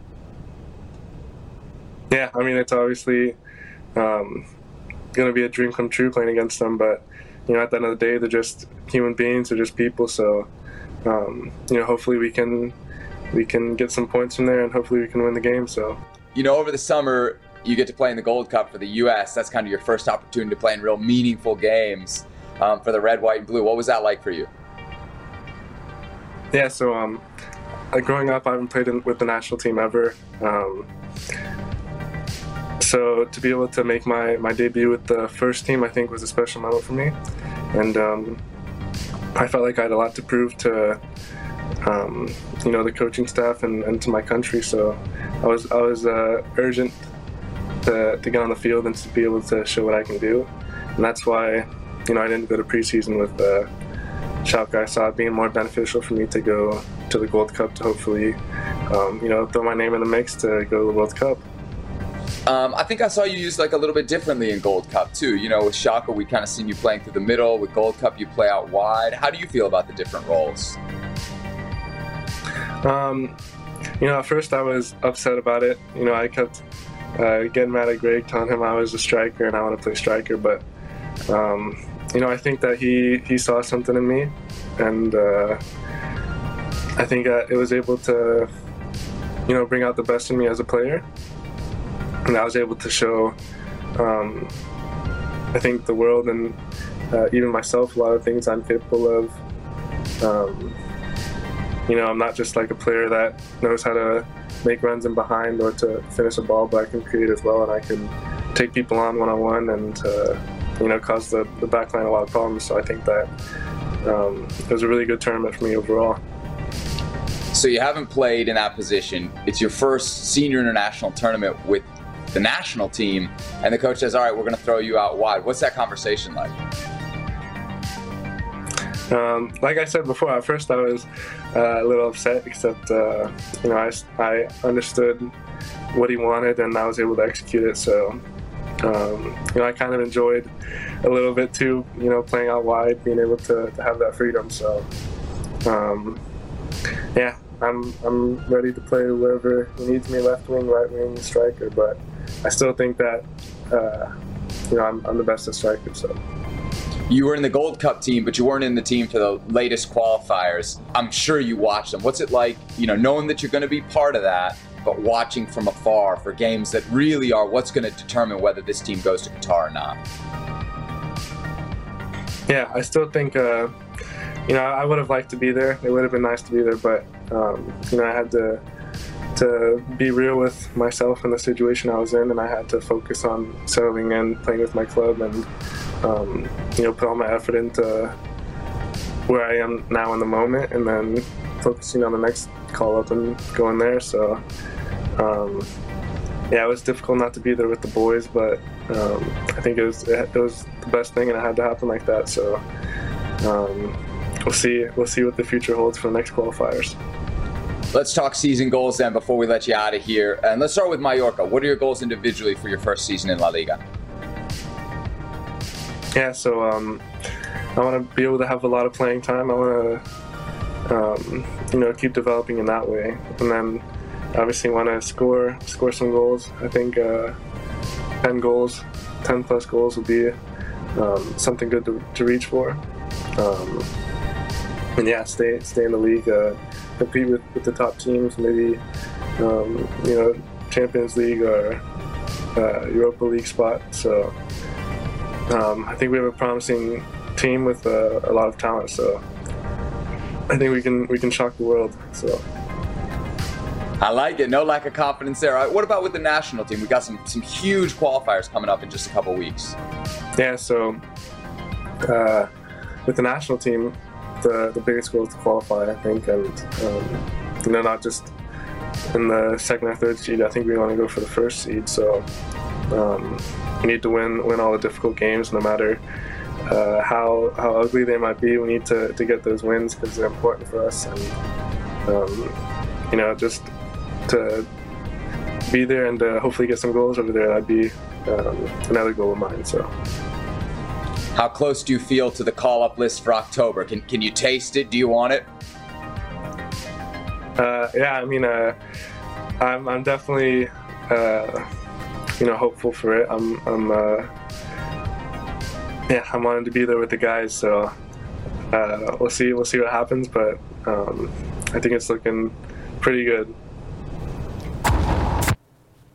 Yeah, I mean, it's obviously um, going to be a dream come true playing against them, but, you know, at the end of the day, they're just human beings, they're just people, so, um, you know, hopefully we can we can get some points from there, and hopefully we can win the game, so. You know, over the summer, you get to play in the Gold Cup for the U S. That's kind of your first opportunity to play in real meaningful games. um, for the red, white, and blue. What was that like for you? Yeah, so um, uh, growing up, I haven't played in, with the national team ever. Um, so to be able to make my, my debut with the first team, I think was a special moment for me. And um, I felt like I had a lot to prove to, um, you know, the coaching staff and, and to my country. So I was I was uh, urgent to, to get on the field and to be able to show what I can do. And that's why, you know, I didn't go to preseason with uh, Schalke. I saw it being more beneficial for me to go to the Gold Cup to hopefully, um, you know, throw my name in the mix to go to the World Cup. Um, I think I saw you used like a little bit differently in Gold Cup too. You know, with Schalke, we kind of seen you playing through the middle. With Gold Cup, you play out wide. How do you feel about the different roles? Um, you know, at first I was upset about it. You know, I kept uh, getting mad at Greg, telling him I was a striker and I want to play striker. But, um, you know, I think that he, he saw something in me. And uh, I think that it was able to, you know, bring out the best in me as a player. And I was able to show, um, I think, the world and uh, even myself a lot of things I'm capable of. Um, you know, I'm not just like a player that knows how to make runs in behind or to finish a ball, but I can create as well, and I can take people on one-on-one and, uh, you know, cause the, the back line a lot of problems. So I think that um, it was a really good tournament for me overall. So you haven't played in that position. It's your first senior international tournament with the national team, and the coach says, all right, we're going to throw you out wide. What's that conversation like? Um, like I said before, at first I was uh, a little upset, except, uh, you know, I, I understood what he wanted and I was able to execute it. So, um, you know, I kind of enjoyed a little bit too, you know, playing out wide, being able to, to have that freedom. So, um, yeah, I'm, I'm ready to play wherever he needs me, left wing, right wing, striker, but I still think that, uh, you know, I'm, I'm the best at striker, so. You were in the Gold Cup team, but you weren't in the team for the latest qualifiers. I'm sure you watched them. What's it like, you know, knowing that you're going to be part of that, but watching from afar for games that really are what's going to determine whether this team goes to Qatar or not? Yeah, I still think, uh, you know, I would have liked to be there. It would have been nice to be there, but, um, you know, I had to to be real with myself and the situation I was in, and I had to focus on settling in, playing with my club, and, um, you know, put all my effort into where I am now in the moment, and then focusing on the next call-up and going there. So, um, yeah, it was difficult not to be there with the boys, but um, I think it was it was the best thing, and it had to happen like that. So, um, we'll see we'll see what the future holds for the next qualifiers. Let's talk season goals then before we let you out of here. And let's start with Mallorca. What are your goals individually for your first season in La Liga? Yeah, so um, I want to be able to have a lot of playing time. I want to, um, you know, keep developing in that way. And then obviously want to score score some goals. I think uh, ten goals, ten plus goals would be um, something good to, to reach for. Um, and yeah, stay stay in the league. Uh, compete with, with the top teams, maybe, um, you know, Champions League or uh, Europa League spot. So um, I think we have a promising team with uh, a lot of talent. So I think we can we can shock the world. So I like it. No lack of confidence there. All right, what about with the national team? We got some some huge qualifiers coming up in just a couple weeks. Yeah. So uh, with the national team, the the biggest goal is to qualify, I think, and um, you know, not just in the second or third seed. I think we want to go for the first seed. So um, we need to win win all the difficult games, no matter uh, how how ugly they might be. We need to, to get those wins because they're important for us, and um, you know, just to be there and uh, hopefully get some goals over there. That'd be um, another goal of mine. So. How close do you feel to the call-up list for October? Can can you taste it? Do you want it? Uh, yeah, I mean, uh, I'm I'm definitely uh, you know, hopeful for it. I'm I'm uh, yeah, I'm wanting to be there with the guys. So uh, we'll see we'll see what happens, but um, I think it's looking pretty good.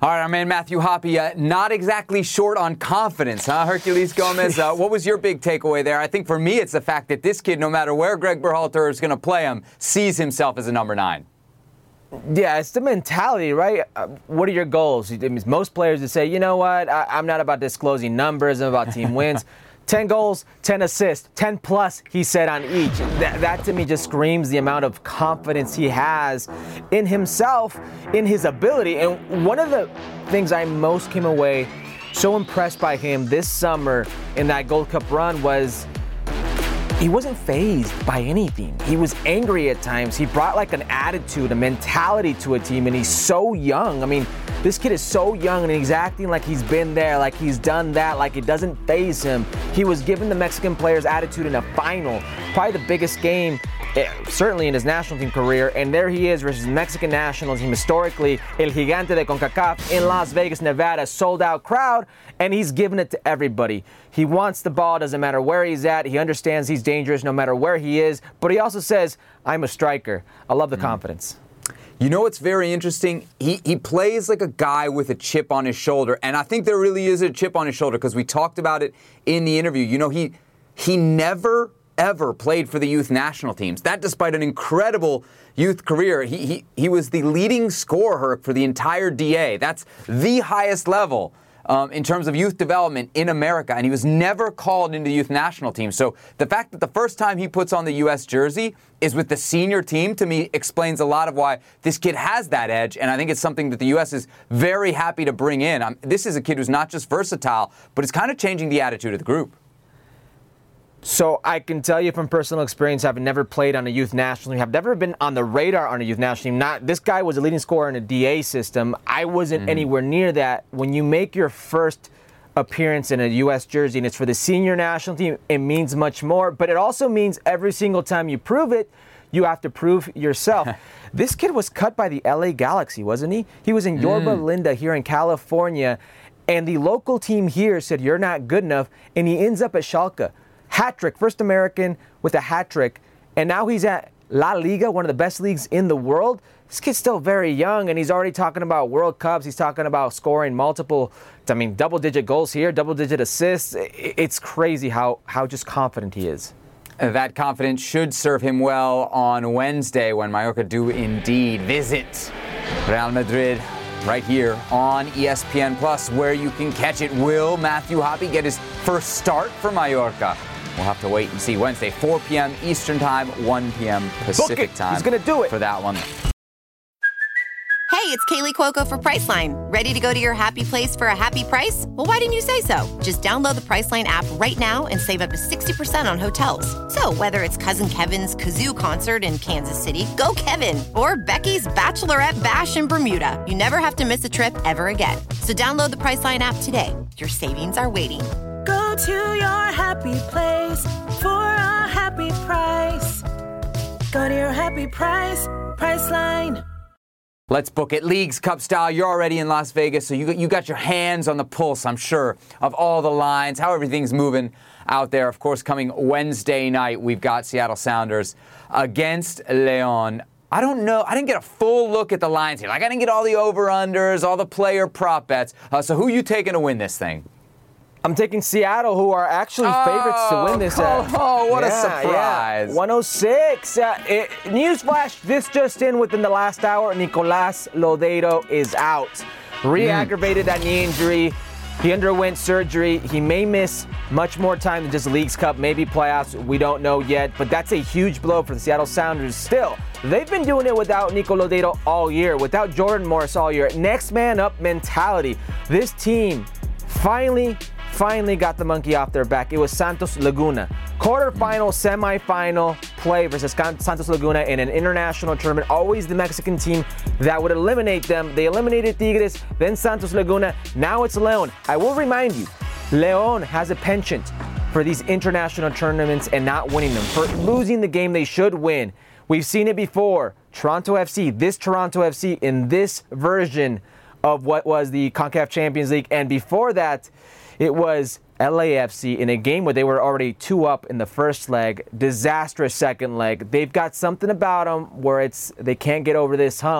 All right, our man Matthew Hoppe, uh, not exactly short on confidence, huh, Herculez Gomez? Uh, what was your big takeaway there? I think for me it's the fact that this kid, no matter where Greg Berhalter is going to play him, sees himself as a number nine. Yeah, it's the mentality, right? Uh, what are your goals? I mean, most players would say, you know what, I, I'm not about disclosing numbers, I'm about team wins. ten goals, ten assists, ten plus, he said, on each. That, that to me just screams the amount of confidence he has in himself, in his ability. And one of the things I most came away so impressed by him this summer in that Gold Cup run was he wasn't fazed by anything. He was angry at times. He brought like an attitude, a mentality to a team, and he's so young. I mean, this kid is so young, and he's acting like he's been there, like he's done that, like it doesn't faze him. He was giving the Mexican players attitude in a final, probably the biggest game, certainly in his national team career, and there he is versus the Mexican national team, historically, El Gigante de CONCACAF in Las Vegas, Nevada, sold-out crowd, and he's giving it to everybody. He wants the ball, doesn't matter where he's at. He understands he's dangerous no matter where he is, but he also says, I'm a striker. I love the mm. confidence. You know what's very interesting? He he plays like a guy with a chip on his shoulder, and I think there really is a chip on his shoulder because we talked about it in the interview. You know, he he never, ever played for the youth national teams. That despite an incredible youth career. He he, he was the leading scorer for the entire D A. That's the highest level Um, in terms of youth development in America, and he was never called into the youth national team. So the fact that the first time he puts on the U S jersey is with the senior team, to me, explains a lot of why this kid has that edge, and I think it's something that the U S is very happy to bring in. Um, this is a kid who's not just versatile, but it's kind of changing the attitude of the group. So I can tell you from personal experience, I've never played on a youth national team. I've never been on the radar on a youth national team. Not this guy was a leading scorer in a D A system. I wasn't mm-hmm. anywhere near that. When you make your first appearance in a U S jersey and it's for the senior national team, it means much more. But it also means every single time you prove it, you have to prove yourself. This kid was cut by the L A Galaxy, wasn't he? He was in Yorba mm. Linda here in California, and the local team here said, you're not good enough, and he ends up at Schalke. Hat trick, first American with a hat trick, and now he's at La Liga, one of the best leagues in the world. This kid's still very young, and he's already talking about World Cups. He's talking about scoring multiple, I mean, double-digit goals here, double-digit assists. It's crazy how, how just confident he is. That confidence should serve him well on Wednesday when Mallorca do indeed visit Real Madrid right here on E S P N Plus, where you can catch it. Will Matthew Hoppe get his first start for Mallorca? We'll have to wait and see. Wednesday, four p.m. Eastern Time, one p.m. Pacific Time. He's going to do it. For that one. Hey, it's Kaylee Cuoco for Priceline. Ready to go to your happy place for a happy price? Well, why didn't you say so? Just download the Priceline app right now and save up to sixty percent on hotels. So whether it's Cousin Kevin's Kazoo Concert in Kansas City, go Kevin, or Becky's Bachelorette Bash in Bermuda, you never have to miss a trip ever again. So download the Priceline app today. Your savings are waiting. Go to your happy place for a happy price. Go to your happy price, Priceline. Let's book it. Leagues Cup style. You're already in Las Vegas, so you got, you got your hands on the pulse, I'm sure, of all the lines, how everything's moving out there. Of course, coming Wednesday night, we've got Seattle Sounders against León. I don't know. I didn't get a full look at the lines here. Like, I didn't get all the over-unders, all the player prop bets. Uh, so who are you taking to win this thing? I'm taking Seattle, who are actually oh, favorites to win this. Oh, oh what yeah, a surprise. Yeah. one oh six. Uh, it, newsflash, this just in within the last hour, Nicolás Lodeiro is out. Re-aggravated mm. that knee injury. He underwent surgery. He may miss much more time than just Leagues Cup, maybe playoffs. We don't know yet, but that's a huge blow for the Seattle Sounders. Still, they've been doing it without Nico Lodeiro all year, without Jordan Morris all year. Next man up mentality. This team finally Finally got the monkey off their back. It was Santos Laguna. Quarterfinal, semifinal play versus Santos Laguna in an international tournament. Always the Mexican team that would eliminate them. They eliminated Tigres, then Santos Laguna. Now it's León. I will remind you, León has a penchant for these international tournaments and not winning them, for losing the game they should win. We've seen it before. Toronto F C, this Toronto F C in this version of what was the CONCACAF Champions League. And before that, it was L A F C in a game where they were already two up in the first leg. Disastrous second leg. They've got something about them where it's they can't get over this hump.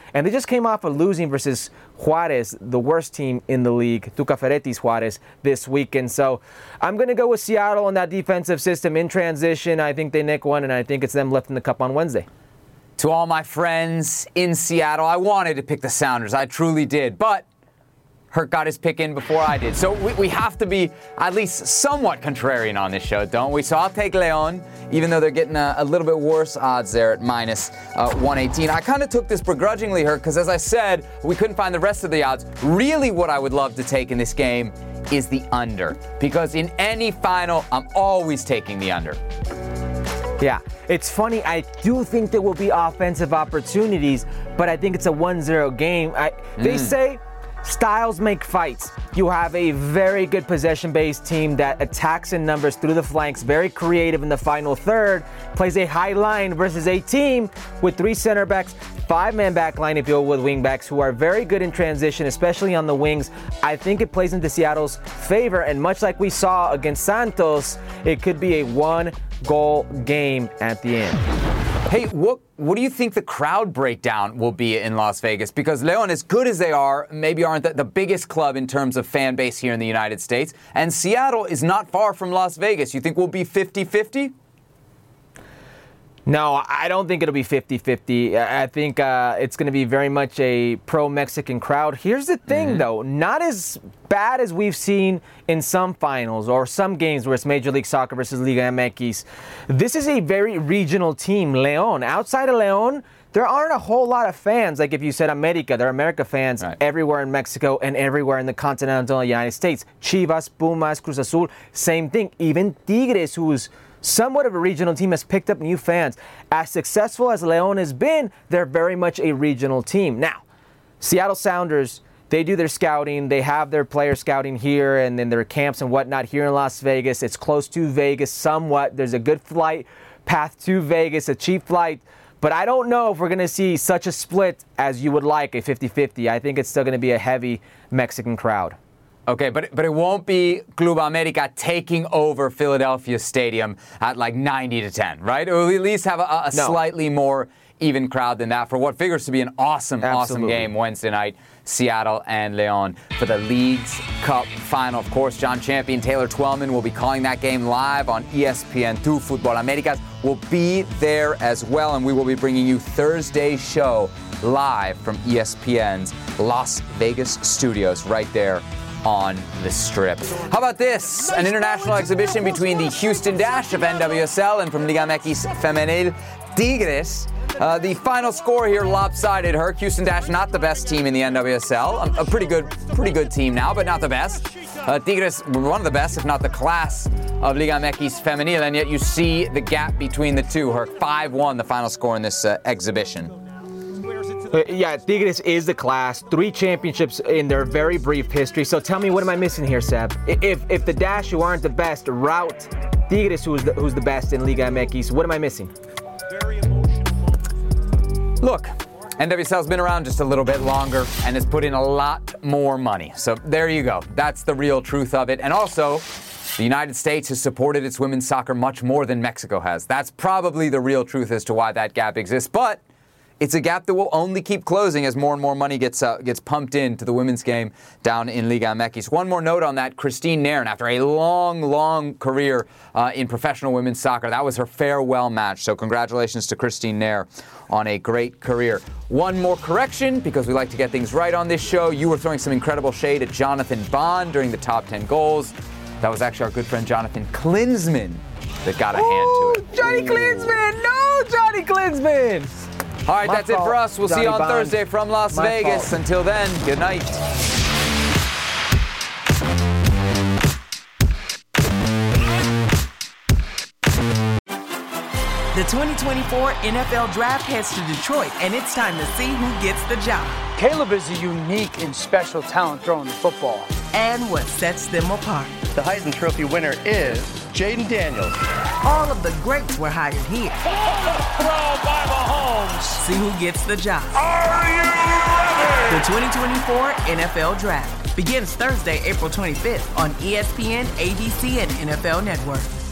And they just came off of losing versus Juarez, the worst team in the league, Tuca Ferretti's Juarez, this weekend. So I'm going to go with Seattle on that defensive system in transition. I think they nick one, and I think it's them lifting the cup on Wednesday. To all my friends in Seattle, I wanted to pick the Sounders. I truly did. But Herc got his pick in before I did. So we, we have to be at least somewhat contrarian on this show, don't we? So I'll take Leon, even though they're getting a, a little bit worse odds there at minus uh, one eighteen. I kind of took this begrudgingly, Herc, because as I said, we couldn't find the rest of the odds. Really what I would love to take in this game is the under. Because in any final, I'm always taking the under. Yeah, it's funny. I do think there will be offensive opportunities, but I think it's a one zero game. I, mm. They say styles make fights. You have a very good possession-based team that attacks in numbers through the flanks, very creative in the final third, plays a high line versus a team with three center backs, five-man back line, if you will, with wing backs who are very good in transition, especially on the wings. I think it plays into Seattle's favor, and much like we saw against Santos, it could be a one-goal game at the end. Hey, what what do you think the crowd breakdown will be in Las Vegas? Because Leon, as good as they are, maybe aren't the, the biggest club in terms of fan base here in the United States. And Seattle is not far from Las Vegas. You think we'll be fifty-fifty? No, I don't think it'll be fifty-fifty. I think uh, it's going to be very much a pro-Mexican crowd. Here's the thing, mm-hmm. though. Not as bad as we've seen in some finals or some games where it's Major League Soccer versus Liga M X. This is a very regional team, León. Outside of León, there aren't a whole lot of fans. Like if you said America, there are America fans right. everywhere in Mexico and everywhere in the continental United States. Chivas, Pumas, Cruz Azul, same thing. Even Tigres, who's somewhat of a regional team, has picked up new fans. As successful as León has been, they're very much a regional team. Now, Seattle Sounders, they do their scouting. They have their player scouting here and then their camps and whatnot here in Las Vegas. It's close to Vegas somewhat. There's a good flight path to Vegas, a cheap flight. But I don't know if we're going to see such a split as you would like, a fifty-fifty. I think it's still going to be a heavy Mexican crowd. Okay, but but it won't be Club America taking over Philadelphia Stadium at like ninety to ten, right? It will at least have a, a no. slightly more even crowd than that for what figures to be an awesome, Absolutely. awesome game Wednesday night, Seattle and León for the Leagues Cup final. Of course, John Champion, Taylor Twellman will be calling that game live on E S P N two. Futbol Americas will be there as well, and we will be bringing you Thursday's show live from E S P N's Las Vegas studios right there on the Strip. How about this? An international exhibition between the Houston Dash of N W S L and from Liga M X Femenil, Tigres. Uh, the final score here lopsided. Herc. Houston Dash not the best team in the N W S L. A, a pretty good, pretty good team now, but not the best. Uh, Tigres one of the best, if not the class of Liga M X Femenil, and yet you see the gap between the two. Herc. five one the final score in this uh, exhibition. Uh, yeah, Tigres is the class. Three championships in their very brief history. So tell me, what am I missing here, Seb? If if the Dash, who aren't the best, route Tigres, who's the, who's the best in Liga M X, what am I missing? Look, N W S L's been around just a little bit longer and has put in a lot more money. So there you go. That's the real truth of it. And also, the United States has supported its women's soccer much more than Mexico has. That's probably the real truth as to why that gap exists. But it's a gap that will only keep closing as more and more money gets uh, gets pumped into the women's game down in Liga M X. One more note on that, Christine Nairn, after a long, long career uh, in professional women's soccer, that was her farewell match. So congratulations to Christine Nairn on a great career. One more correction, because we like to get things right on this show. You were throwing some incredible shade at Jonathan Bond during the top ten goals. That was actually our good friend Jonathan Klinsmann that got a hand to it. Johnny Klinsmann! No, Johnny Klinsmann! All right, My that's fault, it for us. We'll Johnny see you on Bond. Thursday from Las My Vegas. fault. Until then, good night. The twenty twenty-four N F L Draft heads to Detroit, and it's time to see who gets the job. Caleb is a unique and special talent throwing the football. And what sets them apart. The Heisman Trophy winner is Jaden Daniels. All of the greats were hired here. Throw by Mahomes. See who gets the job. Are you ready? The twenty twenty-four N F L Draft begins Thursday, April twenty-fifth on E S P N, A B C, and N F L Network.